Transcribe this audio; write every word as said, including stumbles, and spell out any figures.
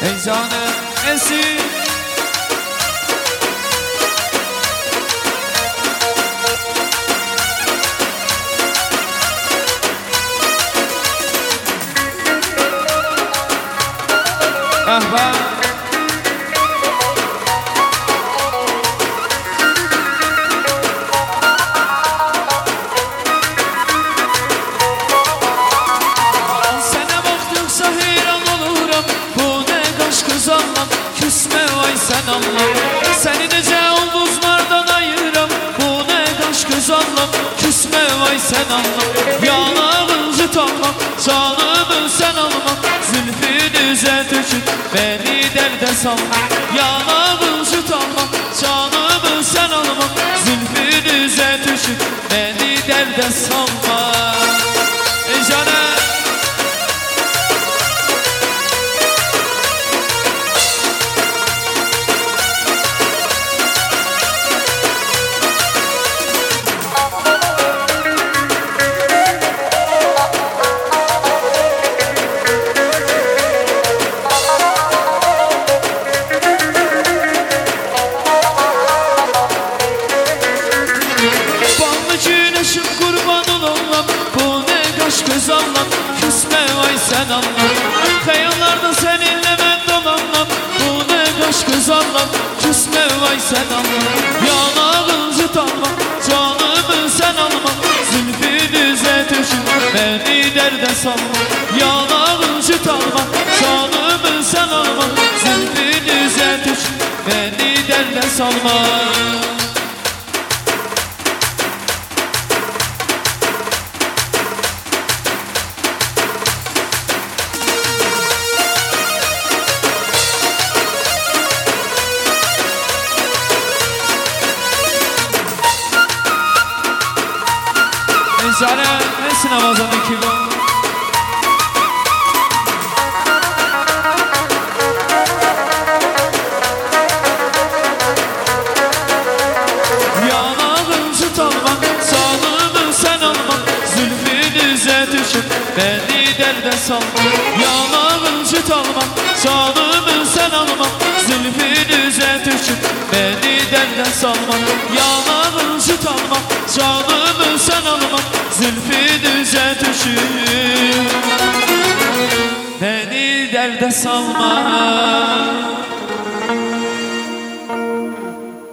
Ey canım esin. Ahbap sen anlam, seni nece ulduzlardan ayıram. Bu ne kaş göz anlam, küsme vay sen anlam. Yanağınızı tanmam, canımı sen almam. Zülfünüze dökün, beni derde salma. Yanağınızı tanmam, canımı sen almam. Zülfünüze dökün, beni derde salma. Ey canım göz anlam, küsme vay sen anlam. Kayalarda seninle ben dolanmam. Bu ne kaş göz anlam, küsme vay sen anlam. Yanağınızı tanmam, canımı sen almam. Zülfünüze düşün, beni derde salma. Yanağınızı tanmam, canımı sen almam. Zülfünüze düşün, beni derde salma. Canım nesin Ramazan iki gün? Yanağınızı tanmam, sağlığımı sen almam. Zülfünüze düşün, beni derde salma. Yanağınızı tanmam, sağlığımı sen almam. Zülfünüze düşün, beni derde salma. Yanağınızı tanmam, canımı sen almam. Zülfünüze düşün, beni derde salma.